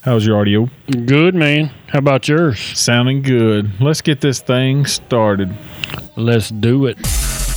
How's your audio? Good, man. How about yours? Sounding good. Let's get this thing started. Let's do it.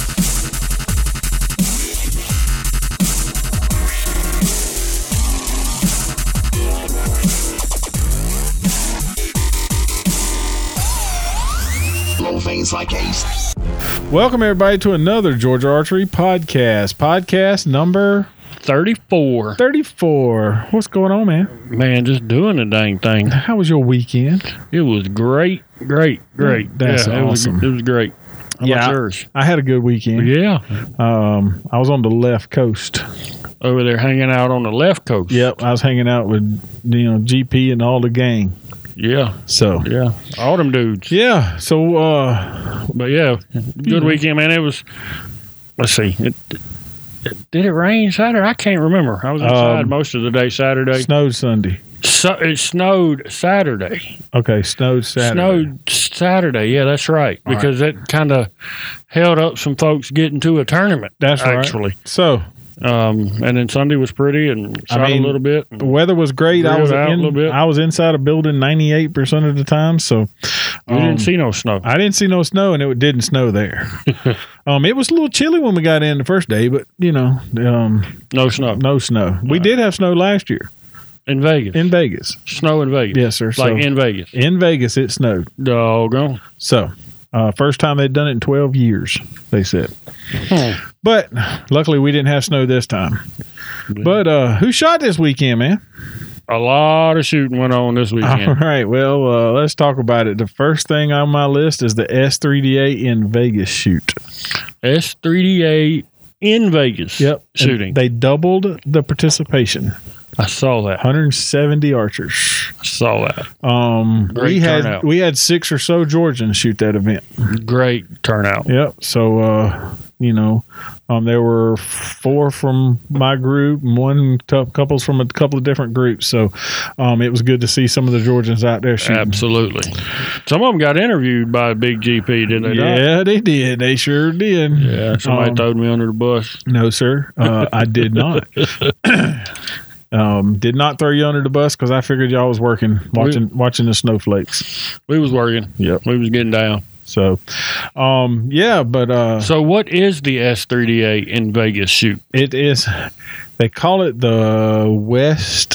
Like Ace. Welcome, everybody, to another Georgia Archery podcast. Podcast number 34. 34. What's going on, man? Man, just doing the dang thing. How was your weekend? It was great. That's awesome. It was great. How about yours? I had a good weekend. Yeah. I was on the left coast. Over there hanging out on the left coast. Yep, I was hanging out with GP and all the gang. Yeah. So yeah, all them dudes. Yeah. So but yeah, good weekend, man. It was. Let's see. Did it rain Saturday? I can't remember. I was inside most of the day Saturday. Snowed Sunday. So it snowed Saturday. Okay, snowed Saturday. Snowed Saturday. Yeah, that's right. All because it kind of held up some folks getting to a tournament. That's actually. Right. So. And then Sunday was pretty and shot a little bit. The weather was great. I was inside a building 98% of the time. So you didn't see no snow. I didn't see no snow, and it didn't snow there. It was a little chilly when we got in the first day, but no snow. No snow. We did have snow last year. In Vegas. In Vegas. Snow in Vegas. Yes, sir. Like in Vegas. In Vegas, it snowed. Doggone. So, first time they'd done it in 12 years, they said. But luckily we didn't have snow this time. But who shot this weekend, man? A lot of shooting went on this weekend. All right. Well, let's talk about it. The first thing on my list is the S3DA in Vegas shoot. S3DA in Vegas. Yep. Shooting. And they doubled the participation. I saw that. 170 archers. I saw that. Great turnout. We had 6 or so Georgians shoot that event. Great turnout. Yep. So there were 4 from my group and couples from a couple of different groups. So it was good to see some of the Georgians out there shooting. Absolutely. Some of them got interviewed by Big GP, didn't they? Yeah, they did. They sure did. Yeah. Somebody throwed me under the bus. No, sir. I did not. Did not throw you under the bus because I figured y'all was working, watching the snowflakes. We was working. Yep. We was getting down. So, So what is the S3DA in Vegas shoot? It is, they call it the West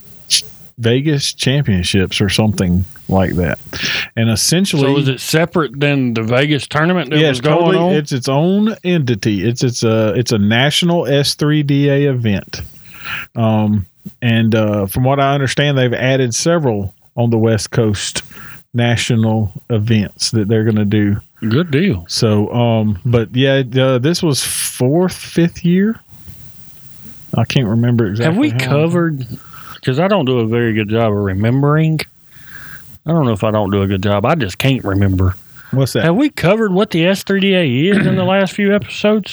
Vegas Championships or something like that. And essentially. So is it separate than the Vegas tournament that was going on? It's its own entity. It's a national S3DA event. And from what I understand, they've added several on the West Coast national events that they're going to do. Good deal. So, but yeah, this was 4th, 5th year. I can't remember exactly. Have we covered, because I don't do a very good job of remembering. I don't know if I don't do a good job. I just can't remember. What's that? Have we covered what the S3DA is in the last few episodes?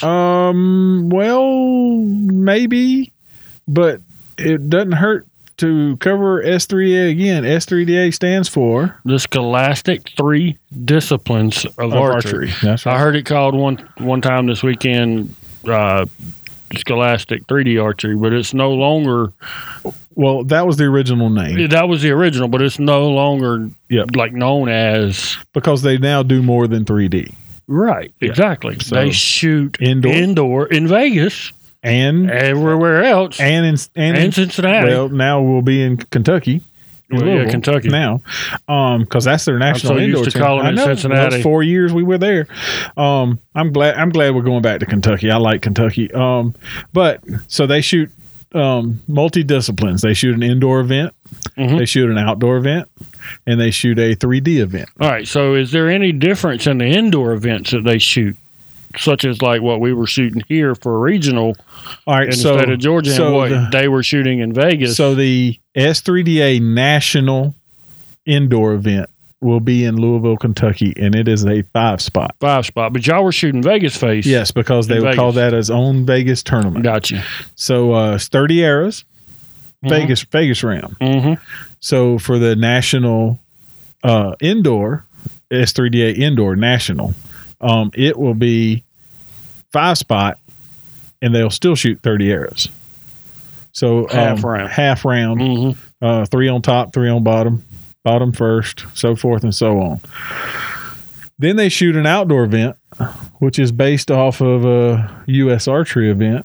Well, maybe. But it doesn't hurt to cover S3DA again. S3DA stands for the Scholastic 3 Disciplines of Archery. That's right. I heard it called one time this weekend Scholastic 3D Archery, but it's no longer. Well, that was the original name. That was the original, but it's no longer like known as, because they now do more than 3D. Right. Yeah. Exactly. So they shoot indoor in Vegas. And everywhere else, and in Cincinnati. Well, now we'll be in Kentucky. Kentucky now, because that's their national I'm so indoor used to calling it Cincinnati. Those 4 years we were there. I'm glad we're going back to Kentucky. I like Kentucky. But so they shoot multi-disciplines. They shoot an indoor event, they shoot an outdoor event, and they shoot a 3D event. All right. So is there any difference in the indoor events that they shoot? Such as like what we were shooting here for regional in the state of Georgia and what they were shooting in Vegas. So the S3DA national indoor event will be in Louisville, Kentucky, and it is a 5-spot. 5-spot. But y'all were shooting Vegas face. Yes, because they would call that as own Vegas tournament. Gotcha. So it's 30 arrows, Vegas round. Mm-hmm. So for the national indoor, S3DA indoor national, it will be 5-spot, and they'll still shoot 30 arrows. So half round. Mm-hmm. 3 on top, 3 on bottom, bottom first, so forth and so on. Then they shoot an outdoor event, which is based off of a U.S. archery event.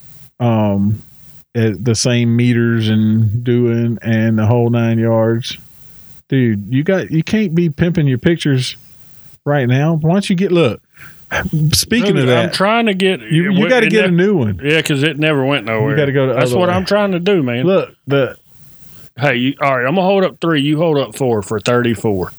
At the same meters and doing and the whole 9 yards. Dude, you can't be pimping your pictures right now. Why don't you look? Speaking of that, I'm trying to get you got to get a new one. Yeah, because it never went nowhere. You got to go to. That's what I'm trying to do, man. Look, hey, all right. I'm gonna hold up 3. You hold up 4 for 34.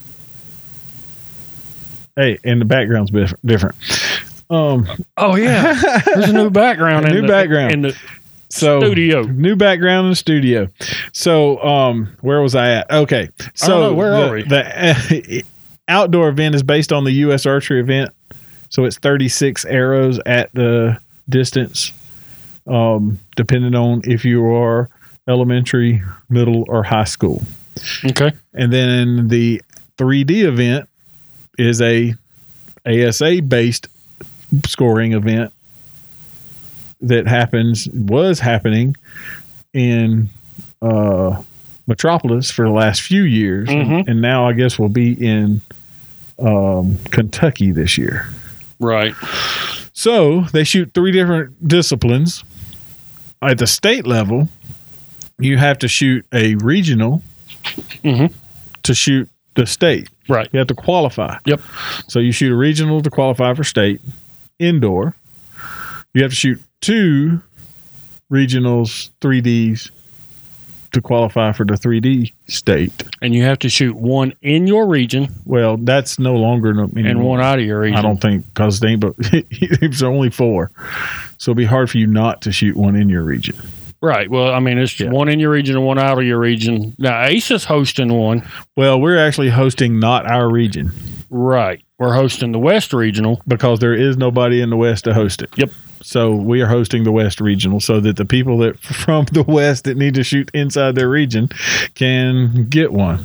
Hey, and the background's different. Oh yeah, there's a new background. in the studio. New background in the studio. So, where was I at? Okay, so where are we? The outdoor event is based on the U.S. archery event. So it's 36 arrows at the distance, depending on if you are elementary, middle, or high school. Okay. And then the 3D event is a ASA-based scoring event that was happening in Metropolis for the last few years, and now I guess will be in Kentucky this year. Right. So they shoot 3 different disciplines. At the state level, you have to shoot a regional to shoot the state. Right. You have to qualify. Yep. So you shoot a regional to qualify for state, indoor. You have to shoot 2 regionals, 3Ds to qualify for the 3D state. And you have to shoot 1 in your region. Well, that's no longer anymore. And 1 out of your region. I don't think, because there's only 4. So it'd be hard for you not to shoot 1 in your region. Right. Well, I mean, it's 1 in your region and 1 out of your region. Now, Ace is hosting one. Well, we're actually hosting not our region. Right. We're hosting the West Regional. Because there is nobody in the West to host it. Yep. So we are hosting the West Regional so that the people that from the West that need to shoot inside their region can get one.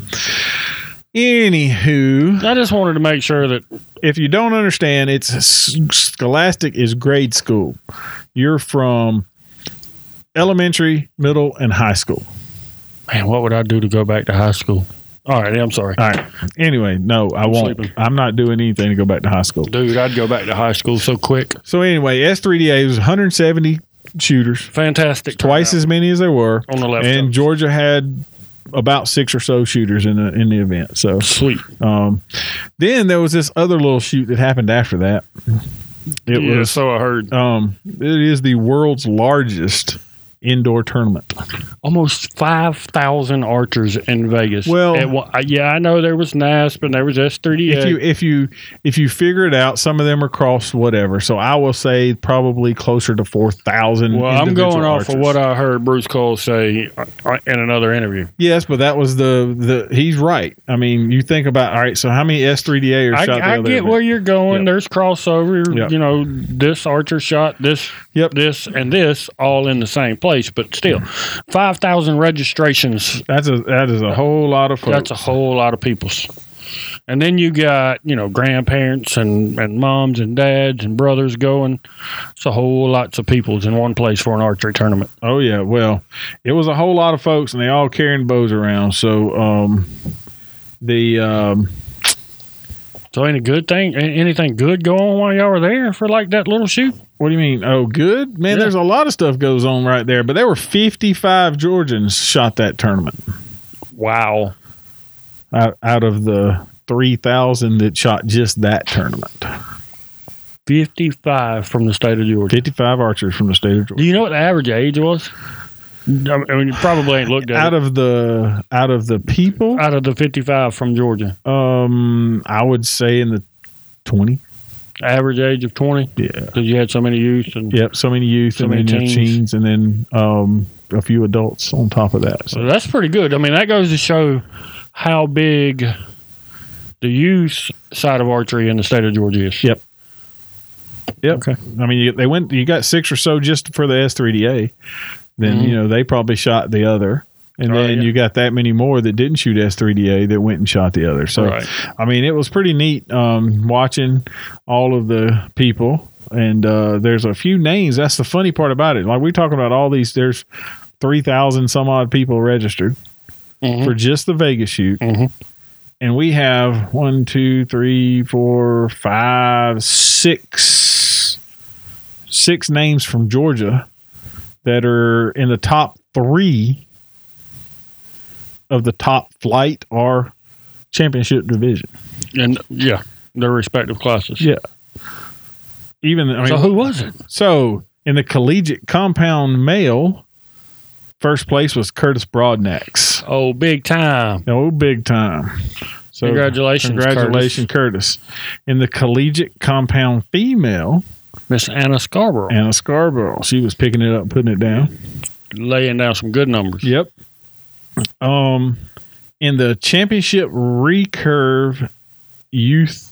Anywho, I just wanted to make sure that if you don't understand, Scholastic is grade school. You're from elementary, middle, and high school. Man, what would I do to go back to high school? All right, I'm sorry. All right. Anyway, no, I won't. Sleeping. I'm not doing anything to go back to high school. Dude, I'd go back to high school so quick. So anyway, S3DA was 170 shooters. Fantastic. Twice as many as there were. On the left. And coast. Georgia had about 6 or so shooters in the event. So sweet. Then there was this other little shoot that happened after that. So I heard. It is the world's largest indoor tournament. Almost 5,000 archers in Vegas. Well, I know there was NASP and there was S3DA. If you figure it out, some of them are cross whatever. So I will say probably closer to 4,000. Well, I'm going off of what I heard Bruce Cole say in another interview. Yes, but that was he's right. I mean, you think about, all right, so how many S3DA are shot? I get where you're going. Yep. There's crossover. Yep. You know, this archer shot this, this, and this all in the same place. But still, 5,000 registrations. That is a whole lot of folks. That's a whole lot of peoples. And then you got, grandparents and moms and dads and brothers going. It's a whole lots of peoples in one place for an archery tournament. Oh, yeah. Well, it was a whole lot of folks, and they all carrying bows around. So, So ain't a good thing? Anything good go on while y'all were there for like that little shoot? What do you mean? Oh, good? Man, There's a lot of stuff goes on right there. But there were 55 Georgians shot that tournament. Wow. Out of the 3,000 that shot just that tournament. 55 from the state of Georgia. 55 archers from the state of Georgia. Do you know what the average age was? I mean, you probably ain't looked at out of the people? Out of the 55 from Georgia. I would say in the 20. Average age of 20? Yeah. Because you had so many youth. So many youth so and many then teens and then a few adults on top of that. So that's pretty good. I mean, that goes to show how big the youth side of archery in the state of Georgia is. Yep. Okay. I mean, you got 6 or so just for the S3DA. Then, they probably shot the other. And then you got that many more that didn't shoot S3DA that went and shot the other. So, I mean, it was pretty neat watching all of the people. And there's a few names. That's the funny part about it. Like, we're talking about all these. There's 3,000 some odd people registered for just the Vegas shoot. And we have 1, 2, 3, 4, 5, 6 names from Georgia that are in the top 3 of the top flight or championship division. And their respective classes. Yeah. So who was it? So in the collegiate compound male, first place was Curtis Broadnax. Oh, big time. So Congratulations, Curtis. In the collegiate compound female, Miss Anna Scarborough. She was picking it up and putting it down. Laying down some good numbers. Yep. In the championship recurve youth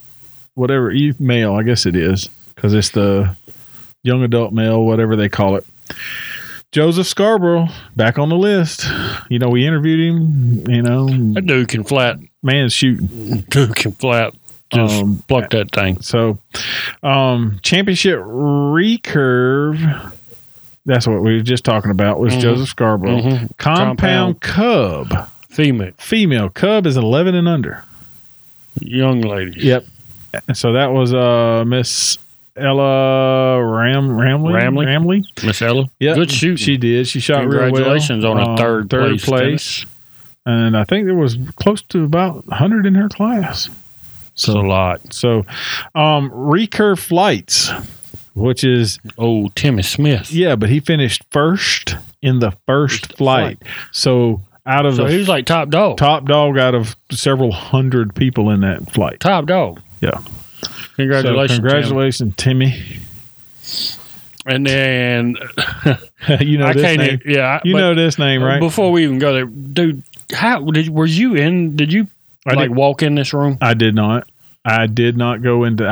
male, I guess it is, because it's the young adult male, whatever they call it. Joseph Scarborough back on the list. We interviewed him. That dude can flat. Man's shooting. Dude can flat. Just pluck that thing. So, championship recurve. That's what we were just talking about. Was Joseph Scarborough. Compound Cub. Female Cub is 11 and under. Young ladies. Yep. So that was Miss Ella Ramley. Miss Ella. Yeah, good shooting. She did. She shot real well. Congratulations on a third place. And I think there was close to about 100 in her class. So a lot. So, recurve flights, which is Timmy Smith. Yeah, but he finished first in the first flight. So he was like top dog. Top dog out of several hundred people in that flight. Top dog. Yeah. Congratulations, Timmy. And then this name. Know this name, right? Before we even go there, dude, were you in? Did you walk in this room? I did not. I did not go into.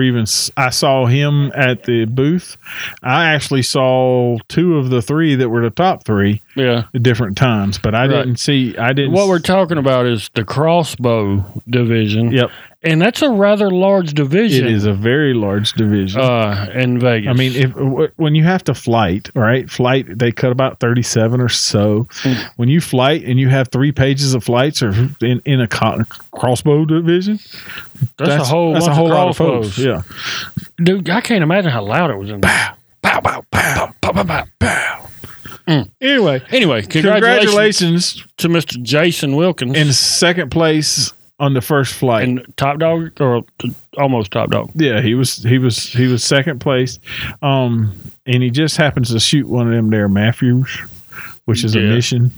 I saw him at the booth. I actually saw 2 of the 3 that were the top 3. Yeah, at different times, but I didn't see. What we're talking about is the crossbow division. Yep. And that's a rather large division. It is a very large division in Vegas. I mean, when you have to flight, they cut about 37 or so. When you flight and you have 3 pages of flights or in a crossbow division, that's a whole lot of folks. Yeah, dude, I can't imagine how loud it was in there. Pow, pow, pow, pow, pow, pow, pow. Anyway, congratulations to Mr. Jason Wilkins in second place on the first flight. And top dog or almost top dog. Yeah, he was second place. And he just happens to shoot one of them there Matthews, which is a mission.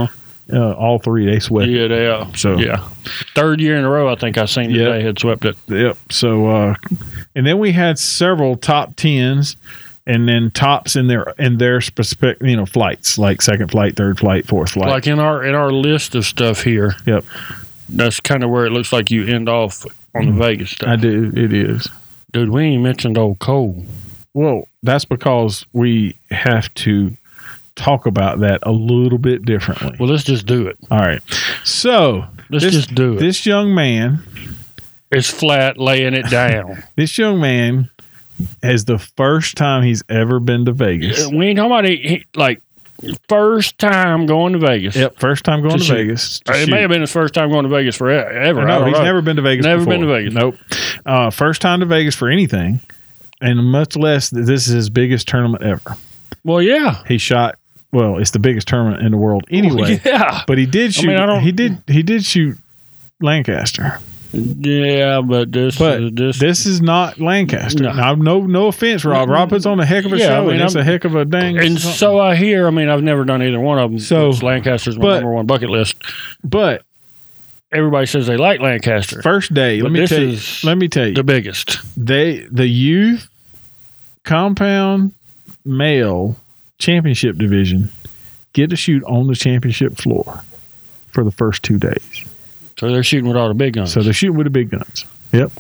All 3 they swept. Yeah, they are. So third year in a row I think I seen that they had swept it. Yep. So and then we had several top 10s and then tops in their specific flights, like second flight, third flight, fourth flight. Like in our list of stuff here. Yep. That's kind of where it looks like you end off on the Vegas stuff. I do. It is. Dude, we ain't mentioned old Cole. Well, that's because we have to talk about that a little bit differently. Well, let's just do it. All right. So, let's just do it. This young man is flat laying it down. This young man is the first time he's ever been to Vegas. We ain't talking about first time going to Vegas. Yep, first time going to Vegas. It may have been his first time going to Vegas forever. No, he's never been to Vegas before. Never been to Vegas. Nope. First time to Vegas for anything, and much less this is his biggest tournament ever. Well, yeah. He shot, it's the biggest tournament in the world anyway. Yeah. But he did shoot, he did shoot Lancaster. Yeah, but this is not Lancaster. Now, no offense, Rob. Rob puts on a heck of a show, and it's a heck of a dang. And so I hear. I mean, I've never done either one of them. So Lancaster's my number one bucket list. But everybody says they like Lancaster. First day, let me tell you, the biggest. The youth compound male championship division get to shoot on the championship floor for the first 2 days. So they're shooting with all the big guns. So they're shooting with the big guns. Yep.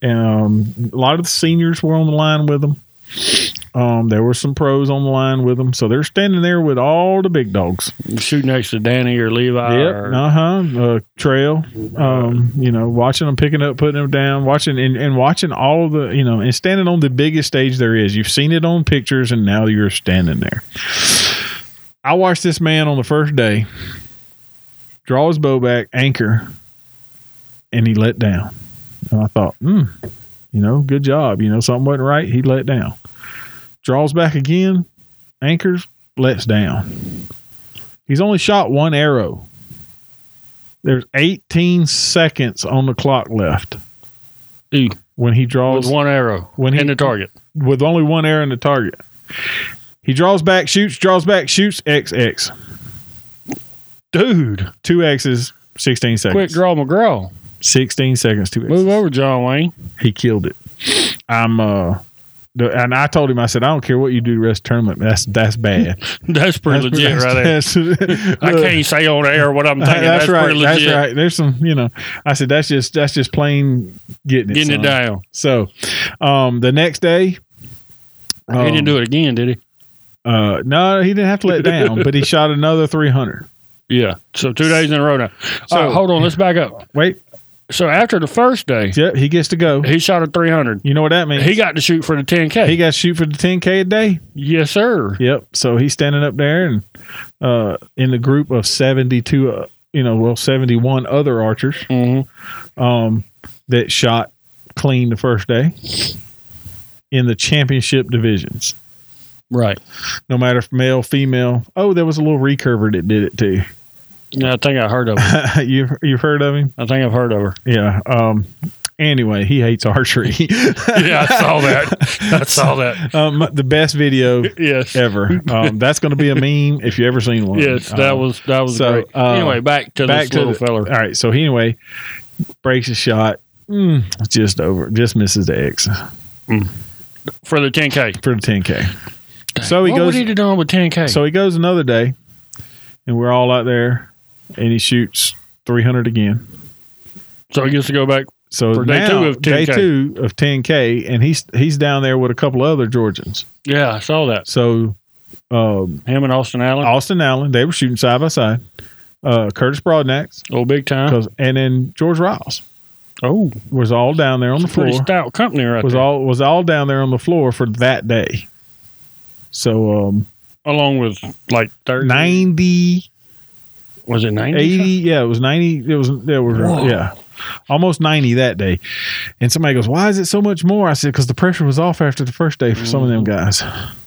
And a lot of the seniors were on the line with them. There were some pros on the line with them. So they're standing there with all the big dogs. Shooting next to Danny or Levi. Yep. Trail. Watching them picking up, putting them down, watching all the, and standing on the biggest stage there is. You've seen it on pictures and now you're standing there. I watched this man on the first day draw his bow back, anchor, and he let down. And I thought, good job. Something wasn't right. He let down. Draws back again, anchors, lets down. He's only shot one arrow. There's 18 seconds on the clock left. When he draws. With one arrow in the target. With only one arrow in the target. He draws back, shoots, XX. Dude. 2 X's, 16 seconds. Quick draw McGraw. 16 seconds, 2 X's. Move over, John Wayne. He killed it. And I told him, I said, I don't care what you do the rest of the tournament. That's bad. That's pretty legit right there. I can't say on air what I'm thinking. That's right, pretty legit. That's right. There's some, I said, that's just plain getting it down. So the next day. He didn't do it again, did he? No, he didn't have to let down, but he shot another 300. Yeah. So 2 days in a row now. So hold on. Let's back up. Wait. So after the first day, yep, he gets to go. He shot a 300. You know what that means? He got to shoot for the 10K. He got to shoot for the 10K a day. Yes, sir. Yep. So he's standing up there and in the group of 72, 71 other archers that shot clean the first day in the championship divisions. Right. No matter if male, female. Oh, there was a little recurver that did it too. Yeah, I think I heard of him. You've heard of him? I think I've heard of her. Yeah. Anyway, he hates archery. Yeah, I saw that. The best video ever. That's going to be a meme if you ever seen one. Yes, that was great. Anyway, back to this little fella. All right. So anyway, breaks a shot. Just over. Just misses the X. For the 10K. For the 10K. Dang. So what would he have done with 10K? So he goes another day, and we're all out there, and he shoots 300 again. So he gets to go back for day 2 of 10K. Day 2 of 10K, and he's down there with a couple other Georgians. Yeah, I saw that. So him and Austin Allen? They were shooting side by side. Curtis Broadnax. Oh, big time. And then George Riles. Oh. Was all down there on the floor. Pretty stout company there. Was all down there on the floor for that day. So along with like 30 90. Was it 90? 80, yeah, it was 90. There was almost 90 that day. And somebody goes, "Why is it so much more?" I said, "Because the pressure was off after the first day for some of them guys.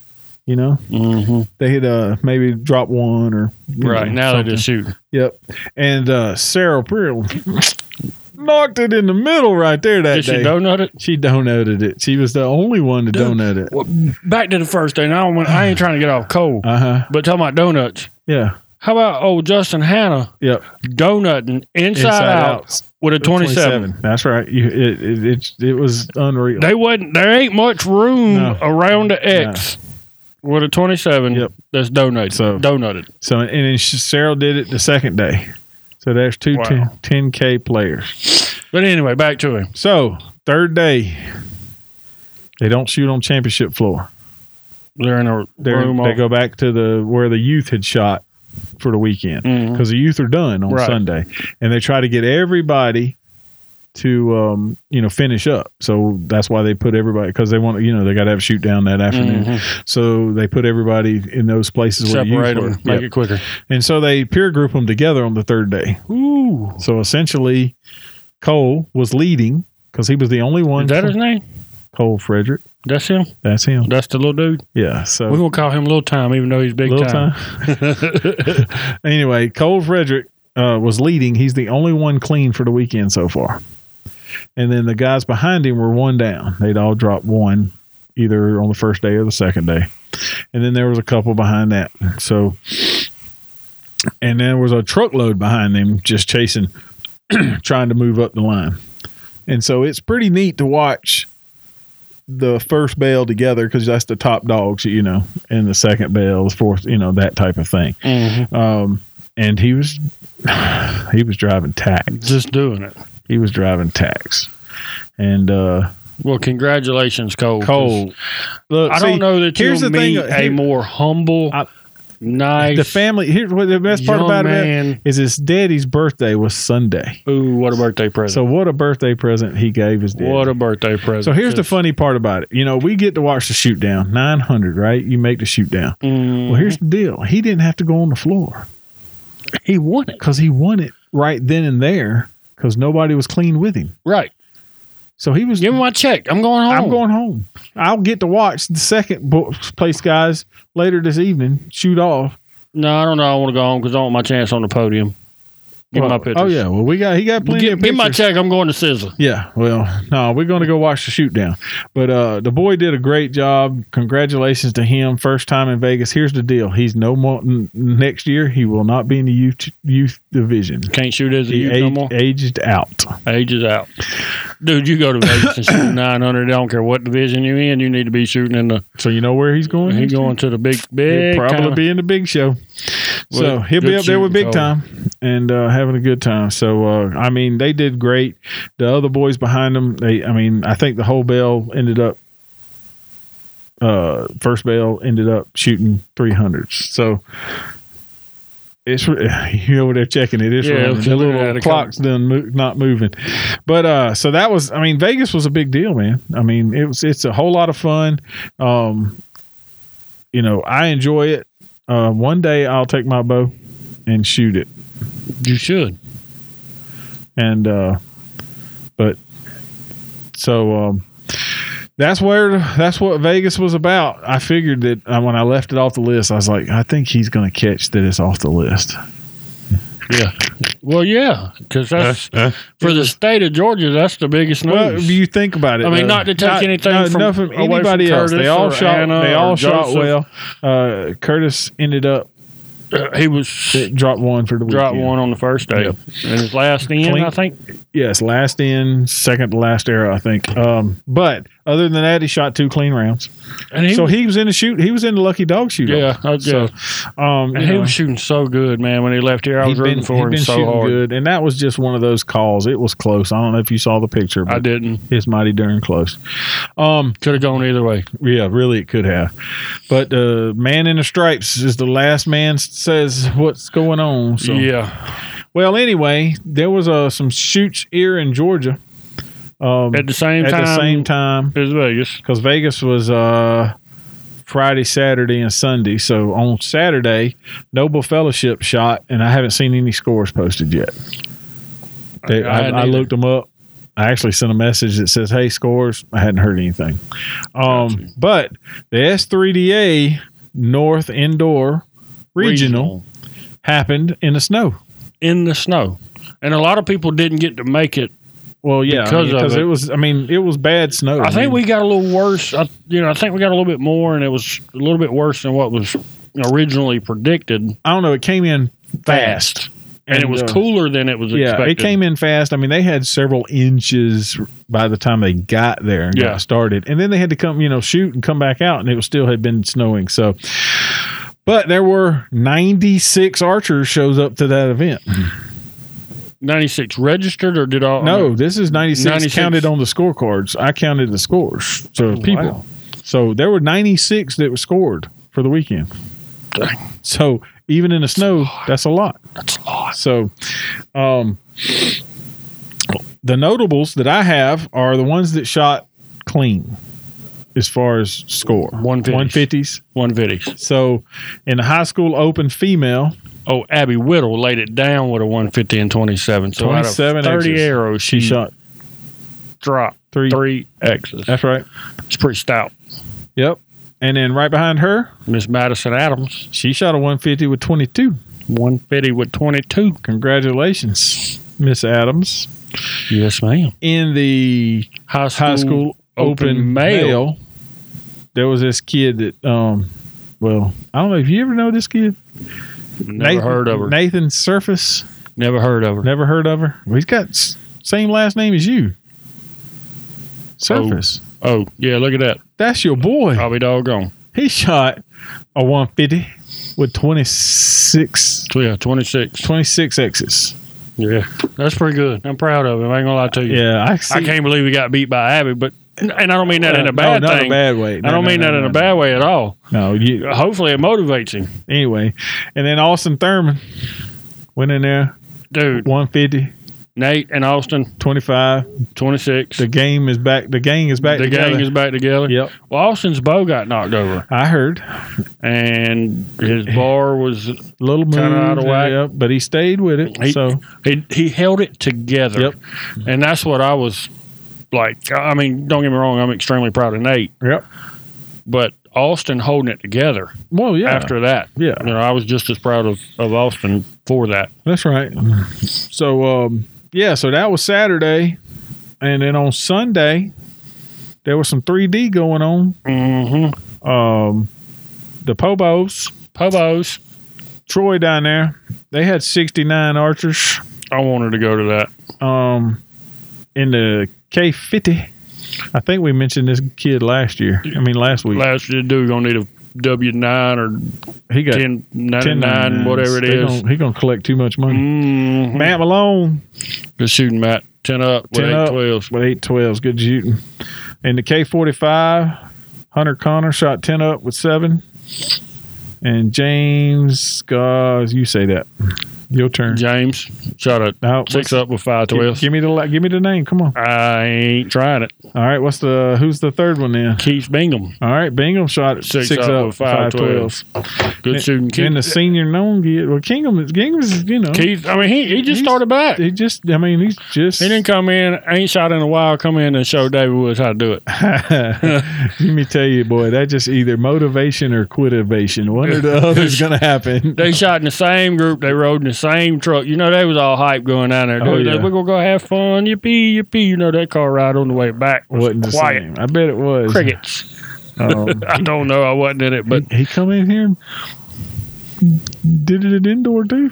They had maybe dropped one or right now something. They just shoot. Yep. And Sarah Pearl knocked it in the middle right there that day. Did she donut it? She donuted it. She was the only one to donut it. Well, back to the first day. Now I ain't trying to get off cold. But talking about donuts. Yeah. How about old Justin Hanna? Yep. Donutting inside out with a 27. That's right. It was unreal. There ain't much room around the X with a 27. Yep. That's donuted. So and then Cheryl did it the second day. So there's two 10K players. But anyway, back to him. So third day, they don't shoot on championship floor. They're in a room. They go back to where the youth had shot for the weekend because the youth are done on Sunday, and they try to get everybody to finish up. So that's why they put everybody, because they want they got to have a shoot down that afternoon. So they put everybody in those places where separate them, make it quicker. And so they peer group them together on the third day. Ooh! So essentially, Cole was leading because he was the only one. Is that his name? Cole Frederick. That's him? That's him. That's the little dude? Yeah. So we're going to call him Little Time, even though he's big time. Anyway, Cole Frederick was leading. He's the only one clean for the weekend so far. And then the guys behind him were one down. They'd all dropped one, either on the first day or the second day. And then there was a couple behind that. So, and there was a truckload behind them just chasing, trying to move up the line. And so it's pretty neat to watch the first bale together, because that's the top dogs, and the second bale, the fourth, that type of thing. And he was driving tax. Just doing it. He was driving tax. And well, congratulations, Cole. Look, I don't know that you'll meet a more humble Nice. The family. Here's what the best part about it is his daddy's birthday was Sunday. Ooh, what a birthday present! So what a birthday present he gave his daddy. What a birthday present! So here's the funny part about it. You know, we get to watch the shoot down. 900, right? You make the shoot down. Well, here's the deal. He didn't have to go on the floor. He won it because he won it right then and there because nobody was clean with him. Right. So he was. Give me my check. I'm going home. I'm going home. I'll get to watch the second place guys later this evening shoot off. No, I don't know. I want to go home because I want my chance on the podium. Give me my pictures. Oh yeah, well he got plenty of pictures. Give my check. I'm going to Sizzle. Yeah, well, no, we're going to go watch the shoot down. But the boy did a great job. Congratulations to him. First time in Vegas. Here's the deal. He's no more next year. He will not be in the youth division. Can't shoot as a youth no more. Aged out. Ages out. Dude, you go to Vegas and shoot 900. I don't care what division you're in. You need to be shooting in the. So you know where he's going? He's going to the big. He'll probably be in the big show. So he'll be up there with Big Time and having a good time. So I mean, they did great. The other boys behind them, I think the whole bell ended up. First bell ended up shooting 300s. So it's they're checking it. It's running. The little clock's done not moving. But so that was. I mean, Vegas was a big deal, man. I mean, it's a whole lot of fun. You know, I enjoy it. One day I'll take my bow and shoot it. You should. And but so that's what Vegas was about. I figured that when I left it off the list, I was like, I think he's going to catch that it's off the list. Yeah. Well, yeah, because that's for the state of Georgia. That's the biggest news. Well, you think about it. I mean, not to take anything from anybody else. They all shot. They all shot well. Curtis ended up. It dropped one for the weekend. Dropped one on the first day. Yep. And his last in, I think. Yes, last in, second to last arrow, I think. But other than that, he shot 2 clean rounds. And he was in the shoot. He was in the Lucky Dog shoot. Yeah, so, and he was shooting so good, man. When he left here, I was rooting for him so hard. Good, and that was just one of those calls. It was close. I don't know if you saw the picture. But I didn't. It's mighty darn close. Could have gone either way. Yeah, really, it could have. But man in the stripes is the last man says what's going on. So. Yeah. Well, anyway, there was some shoots here in Georgia. At the same time as Vegas. Because Vegas was Friday, Saturday, and Sunday. So on Saturday, Noble Fellowship shot, and I haven't seen any scores posted yet. I looked them up. I actually sent a message that says, hey, scores. I hadn't heard anything. But the S3DA North Indoor Regional happened in the snow. In the snow. And a lot of people didn't get to make it. Well, yeah, because it was. I mean, it was bad snow. I think we got a little worse. I think we got a little bit more, and it was a little bit worse than what was originally predicted. I don't know. It came in fast, and it was cooler than it was expected. Yeah, it came in fast. I mean, they had several inches by the time they got there and got started, and then they had to come, shoot and come back out, and it still had been snowing. So, but there were 96 archers shows up to that event. 96 registered, or did all? No, this is 96 counted on the scorecards. I counted the scores. So people. Wow. So there were 96 that were scored for the weekend. Dang. So even in the snow, that's a lot. That's a lot. So the notables that I have are the ones that shot clean as far as score. 150s. 150s. So in the high school open female. Oh, Abby Whittle laid it down with a 150 and 27. So 27 out of 30 X's. Arrows, she shot dropped 3 X's. That's right. It's pretty stout. Yep. And then right behind her, Miss Madison Adams. She shot a 150 with 22. 150 with 22. Congratulations, Miss Adams. Yes, ma'am. In the high school open male, there was this kid that, well, I don't know if you ever know this kid. Never heard of her. Nathan Surface. Never heard of her. Never heard of her. Well, he's got same last name as you. Surface. Oh, yeah, look at that. That's your boy. I'll be doggone. He shot a 150 with 26. Yeah, 26. 26 X's. Yeah, that's pretty good. I'm proud of him. I ain't gonna lie to you. Yeah, I can't believe we got beat by Abby, but And I don't mean that in a bad thing. Not a bad way. I don't mean that in a bad way at all. No, hopefully it motivates him. Anyway, and then Austin Thurman went in there, dude. 150. Nate and Austin, 25, 26. The gang is back together. The gang is back together. Yep. Well, Austin's bow got knocked over. I heard. And his bar was a little kind of out of whack. Yep, but he stayed with it. He held it together. Yep. And that's what I was like. I mean, don't get me wrong. I'm extremely proud of Nate. Yep. But Austin holding it together. Well, yeah. After that. Yeah. I was just as proud of Austin for that. That's right. So, so that was Saturday. And then on Sunday, there was some 3D going on. Mm-hmm. The Pobos. Troy down there, they had 69 archers. I wanted to go to that. In the K50. I think we mentioned this kid last week. Last year, dude, gonna need a W9 or he got 1099, whatever it is. He's gonna collect too much money. Mm-hmm. Matt Malone. Good shooting, Matt. 10 up with 812s. With 812s. Good shooting. In the K45, Hunter Connor shot 10 up with 7. And James, you say that. Your turn. James shot a 6 up with 512s. Give me the name. Come on. I ain't trying it. All right. Who's the third one then? Keith Bingham. All right. Bingham shot 6 up with 512s. Good shooting. Keith. And the senior known kid. Well, Kingham's, Keith, I mean, he just started back. He didn't come in, ain't shot in a while, come in and show David Woods how to do it. Let me tell you, boy, that just either motivation or quitivation. One or the other is going to happen. They shot in the same group. They rode in the same truck. They was all hype going down there. We're going to go have fun. Yippee, yippee. That car ride on the way back wasn't quiet. The same. I bet it was. Crickets. I don't know. I wasn't in it, but he come in here and did it at indoor too.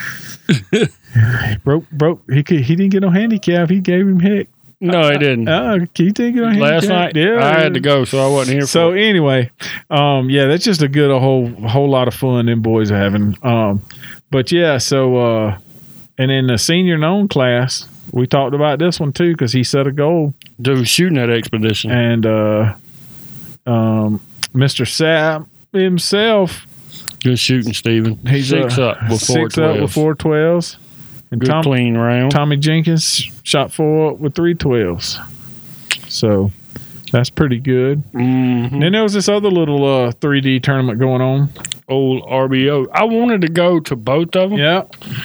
broke. He didn't get no handicap. He gave him heck. No, he didn't. He didn't get no handicap. Last night, I had to go, so I wasn't here. So anyway, that's just a whole lot of fun them boys are having. But yeah, so and in the senior known class, we talked about this one too because he set a goal. Dude, shooting that expedition, and Mr. Sapp himself. Good shooting, Stephen. He's 6 up with 412s. And good clean round. Tommy Jenkins shot 4 up with 312s. So that's pretty good. Mm-hmm. Then there was this other little 3D tournament going on. Old RBO. I wanted to go to both of them. Yeah.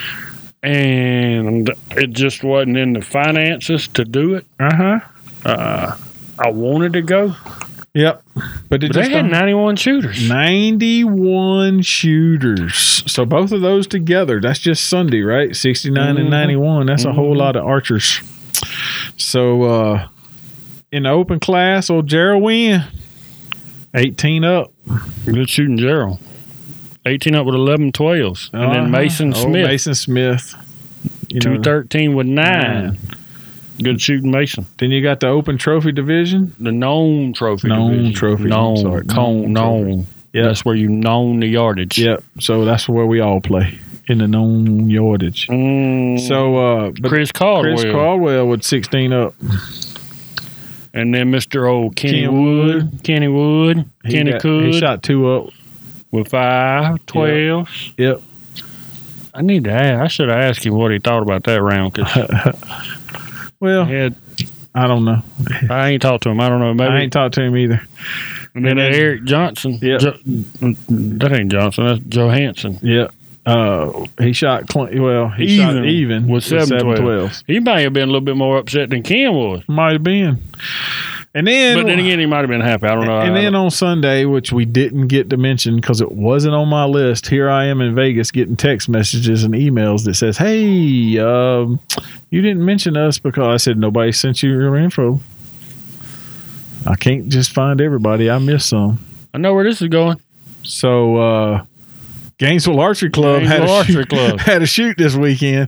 And it just wasn't in the finances to do it. I wanted to go. Yep. But they had 91 shooters. 91 shooters. So both of those together, that's just Sunday, right? 69 and 91. That's a whole lot of archers. So in the open class, old Gerald win. 18 up. Good shooting, Gerald. 18 up with 11 12s. And then Mason Smith. Mason Smith. 213 with 9. Good shooting, Mason. Then you got the open trophy division. The known trophy division. Known. Yeah. That's where you known the yardage. Yep. So that's where we all play, in the known yardage. So Chris Caldwell with 16 up. And then Mr. Old Kenny Wood. He shot 2 up. With 5 12s. Yep. I need to ask. I should have asked him what he thought about that round. Well, I don't know. I ain't talked to him. I don't know. Maybe I ain't talked to him either. And then Eric Johnson. Yeah. That ain't Johnson. That's Johansson. Yeah. He shot even with 7 12s. He might have been a little bit more upset than Ken was. Might have been. But then again, he might have been happy. I don't know. And then on Sunday, which we didn't get to mention because it wasn't on my list, here I am in Vegas getting text messages and emails that says, "Hey, you didn't mention us because I said nobody sent you your info. I can't just find everybody. I missed some. I know where this is going." So Gainesville Archery Club had a shoot this weekend,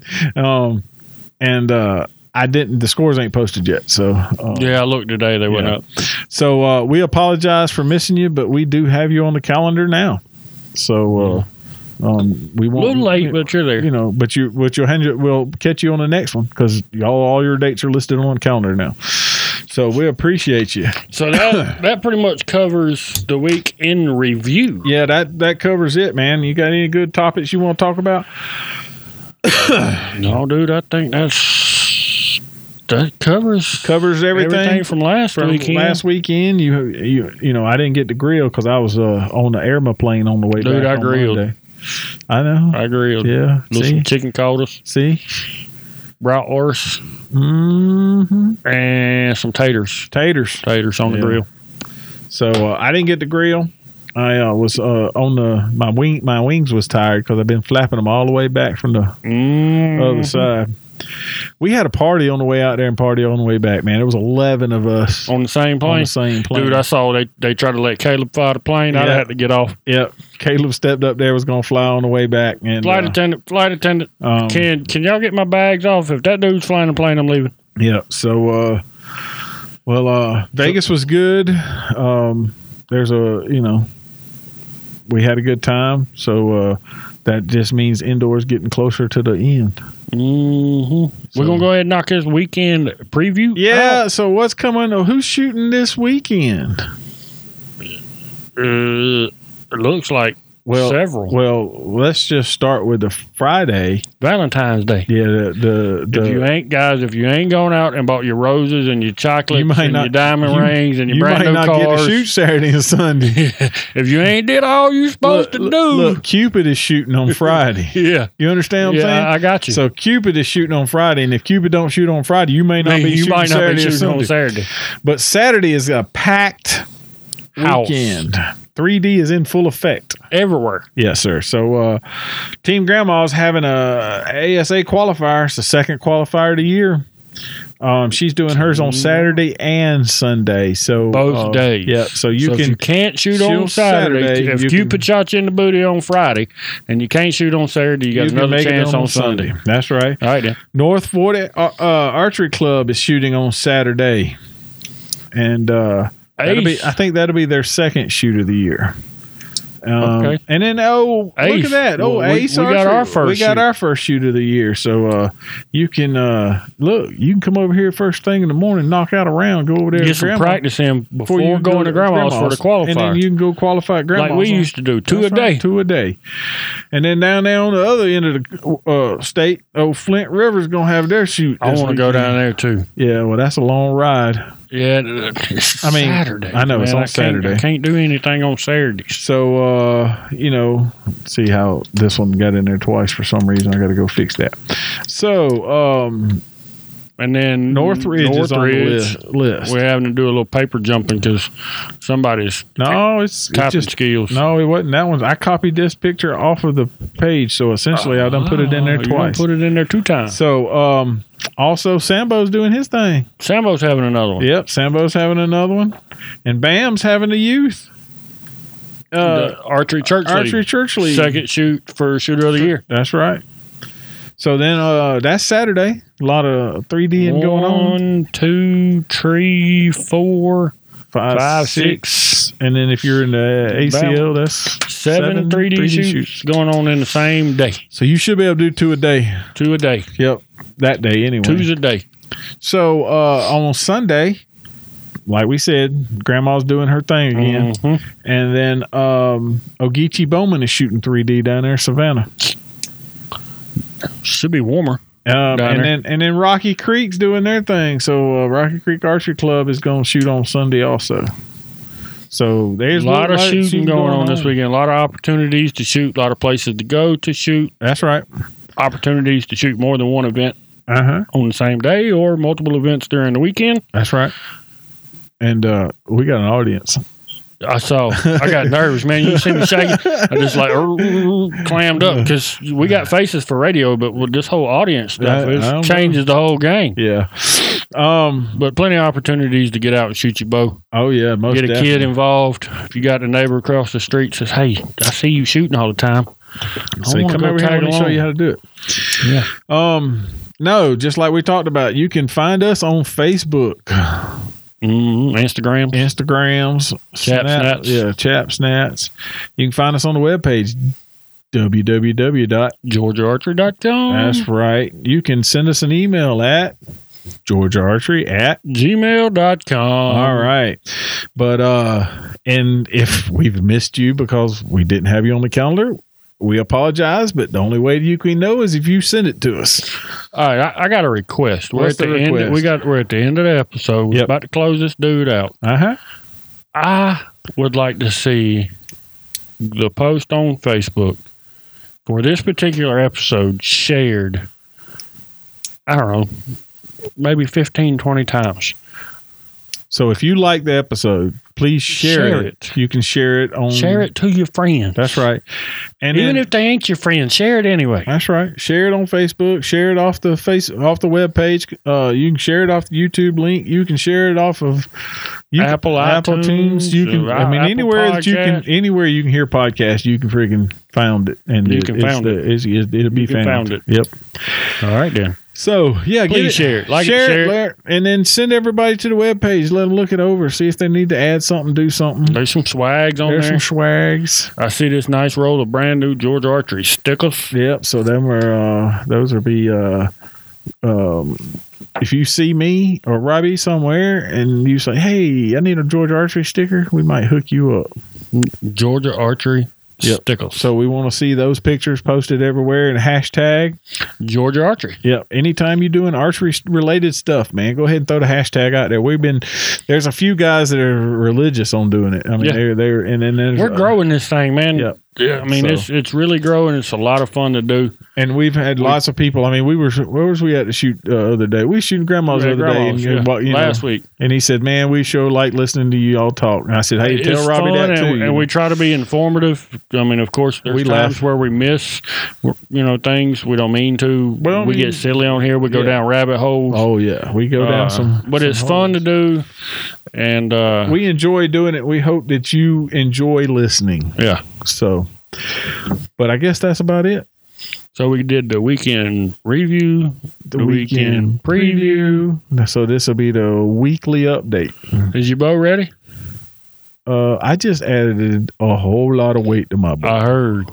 and I didn't. The scores ain't posted yet, so I looked today. They went up. So we apologize for missing you, but we do have you on the calendar now. So we won't. A little late, but you're there. We'll catch you on the next one because all your dates are listed on the calendar now. So we appreciate you. So that pretty much covers the week in review. Yeah, that covers it, man. You got any good topics you want to talk about? No, dude. I think that covers everything from last weekend. Last weekend, you know, I didn't get to grill because I was on the airplane on the way back. Dude, I grilled. Monday. I know. I grilled. Yeah. Some chicken calders. See? Bratwurst. Mm-hmm. And some taters. Taters on the grill. So I didn't get to grill. I was on my wings was tired because I've been flapping them all the way back from the other side. We had a party on the way out there and party on the way back, man. There was 11 of us on the same plane. Dude, I saw they tried to let Caleb fly the plane. Yeah. I had to get off. Yep. Caleb stepped up there, was going to fly on the way back. And flight attendant. Can y'all get my bags off? If that dude's flying the plane, I'm leaving. Yeah. So, Vegas was good. We had a good time. So that just means indoors getting closer to the end. Mm-hmm. So, we're going to go ahead and knock this weekend preview. Yeah. Out. So what's coming? Who's shooting this weekend? It looks like several. Well, let's just start with the Friday, Valentine's Day. Yeah, if you ain't going out and bought your roses and your chocolates and your diamond rings and your brand new cars, you might not get to shoot Saturday and Sunday. If you ain't did all you're supposed to do. Look, Cupid is shooting on Friday. Yeah, you understand what I'm saying? I got you. So Cupid is shooting on Friday, and if Cupid don't shoot on Friday, you may not be shooting Saturday on Saturday. But Saturday is a packed weekend. 3D is in full effect everywhere. Yes, sir. So, Team Grandma's having a ASA qualifier. It's the second qualifier of the year. She's doing hers on Saturday and Sunday. So both days. Yeah. So if you can't shoot on Saturday. If Cupid shot you in the booty on Friday and you can't shoot on Saturday, you got another chance on Sunday. That's right. All right, then. North 40 Archery Club is shooting on Saturday, and I think that'll be their second shoot of the year. Okay. And then look at that! Ace! We got our first. We got our first shoot of the year. So you can you can come over here first thing in the morning, knock out a round, go over there, get some practice in before you going to Grandma's for the qualifier, and then you can go qualify at Grandma's like we used to do. Two a day, and then down there on the other end of the state, Flint River's gonna have their shoot. I want to go down there too. Yeah, well, that's a long ride. Yeah, Saturday. I know, man, it's on Saturday. I can't do anything on Saturdays. So, see how this one got in there twice for some reason. I got to go fix that. So, and then Northridge is on the list. We're having to do a little paper jumping because somebody's typing skills. No, it wasn't that one. I copied this picture off of the page, so essentially I done put it in there twice. Put it in there 2 times. So, also, Sambo's doing his thing. Sambo's having another one. Yep, Sambo's having another one. And Bam's having a youth. The Archery Church League. Second shoot for Shooter of the Year. That's right. So then that's Saturday. A lot of 3Ding going on. 1, 2, 3, 4, 5, 6. And then if you're in the ACL, that's 7 3D shoots going on in the same day. So you should be able to do 2 a day. 2 a day. Yep. That day anyway. 2's a day. So on Sunday, like we said, Grandma's doing her thing again. Mm-hmm. And then Ogeechee Bowman is shooting 3D down there in Savannah. Should be warmer. And then Rocky Creek's doing their thing. So Rocky Creek Archery Club is going to shoot on Sunday also. So there's a lot of shooting going on this weekend. A lot of opportunities to shoot. A lot of places to go to shoot. That's right. Opportunities to shoot more than one event on the same day or multiple events during the weekend. That's right. And we got an audience. I got nervous, man. You see me shaking. I just clammed up because we got faces for radio, but with this whole audience stuff, changes the whole game. Yeah. But plenty of opportunities to get out and shoot your bow. Oh yeah, most get a definitely. Kid involved. If you got a neighbor across the street says, "Hey, I see you shooting all the time." Say, come over here and show you how to do it. Yeah. No, just like we talked about, you can find us on Facebook. Instagrams, Chap Snats. You can find us on the webpage, www.georgiaarchery.com. That's right. You can send us an email at GeorgiaArchery at gmail.com. All right. But, and if we've missed you because we didn't have you on the calendar, we apologize, but the only way you can know is if you send it to us. All right, I got a request. We're at the end. We're at the end of the episode. We're about to close this dude out. I would like to see the post on Facebook for this particular episode shared, I don't know, maybe 15, 20 times. So if you like the episode, please share it. You can share it on. Share it to your friends. That's right. And even if they ain't your friends, share it anyway. That's right. Share it on Facebook. Share it off the web page. You can share it off the YouTube link. You can share it off of Apple iTunes. You can. Anywhere podcast. Anywhere you can hear podcasts, you can freaking find it, and it'll be found. Yep. All right then. So, yeah, please share it. Share it. And then send everybody to the webpage. Let them look it over. See if they need to add something, do something. There's some swags on there. There's some swags. I see this nice roll of brand new Georgia Archery stickers. Yep. So, those will be, if you see me or Robbie somewhere and you say, hey, I need a Georgia Archery sticker, we might hook you up. Georgia Archery stickers. So we want to see those pictures posted everywhere and hashtag Georgia Archery. Yep. Anytime you're doing archery related stuff, man, go ahead and throw the hashtag out there. There's a few guys that are religious on doing it. I mean, they're and then we're growing this thing, man. Yep. Yeah, I mean, it's really growing. It's a lot of fun to do. And we've had lots of people. I mean, where was we at to shoot the other day? We shooting Grandma's the other day. Last week. And he said, man, we sure like listening to you all talk. And I said, hey, tell Robbie that too. And we try to be informative. I mean, of course, there's times where we miss, things we don't mean to. Well, we get silly on here. We go down rabbit holes. Oh, yeah. We go down some. But it's fun to do. And we enjoy doing it. We hope that you enjoy listening. Yeah. So, but I guess that's about it. So we did the weekend review, the weekend preview. So this will be the weekly update. Is your bow ready? I just added a whole lot of weight to my bow. I heard.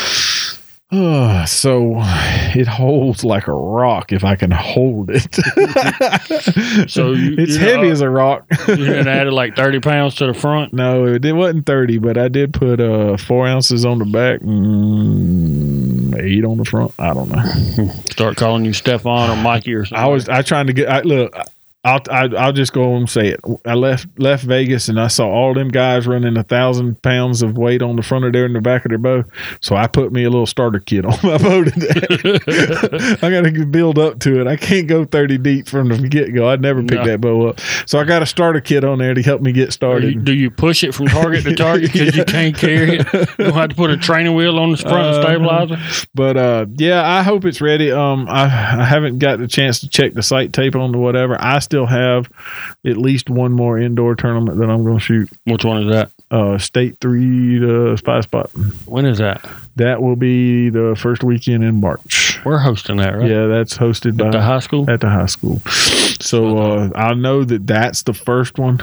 So it holds like a rock if I can hold it. So it's heavy as a rock. You didn't add like 30 pounds to the front? No, it wasn't 30, but I did put 4 ounces on the back and 8 on the front. I don't know. Start calling you Stefan or Mikey or something. I trying to get. Look. I'll just go and say it. I left Vegas and I saw all them guys running 1,000 pounds of weight on the front of in the back of their bow. So I put me a little starter kit on my bow today. I got to build up to it. I can't go 30 deep from the get go. I'd never pick that bow up. So I got a starter kit on there to help me get started. Do you push it from target to target because you can't carry it? You don't have to put a training wheel on the front stabilizer. But I hope it's ready. I haven't got the chance to check the sight tape on the whatever. I still have at least one more indoor tournament that I'm going to shoot. Which one is that? State 3 to 5 spot. When is that? That will be the first weekend in March. We're hosting that, right? Yeah, that's hosted at the high school. At the high school. So I know that's the first one.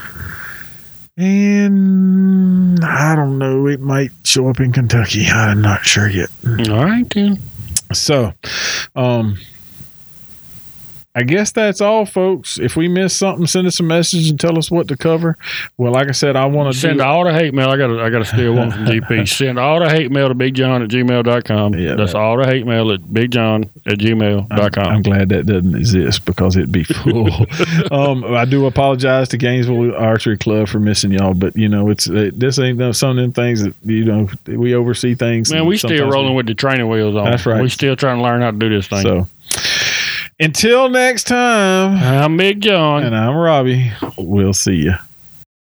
And I don't know. It might show up in Kentucky. I'm not sure yet. All right, then. So, I guess that's all, folks. If we missed something, send us a message and tell us what to cover. Well, like I said, I want to send all the hate mail. I got to steal one from GP. Send all the hate mail to BigJohn@gmail.com. Yeah, that's all the hate mail at BigJohn@gmail.com. I'm glad that doesn't exist because it'd be full. I do apologize to Gainesville Archery Club for missing y'all, but this ain't some of them things that we oversee things. Man, we still rolling with the training wheels on. That's right. We still trying to learn how to do this thing. So. Until next time, I'm Big John. And I'm Robbie. We'll see you.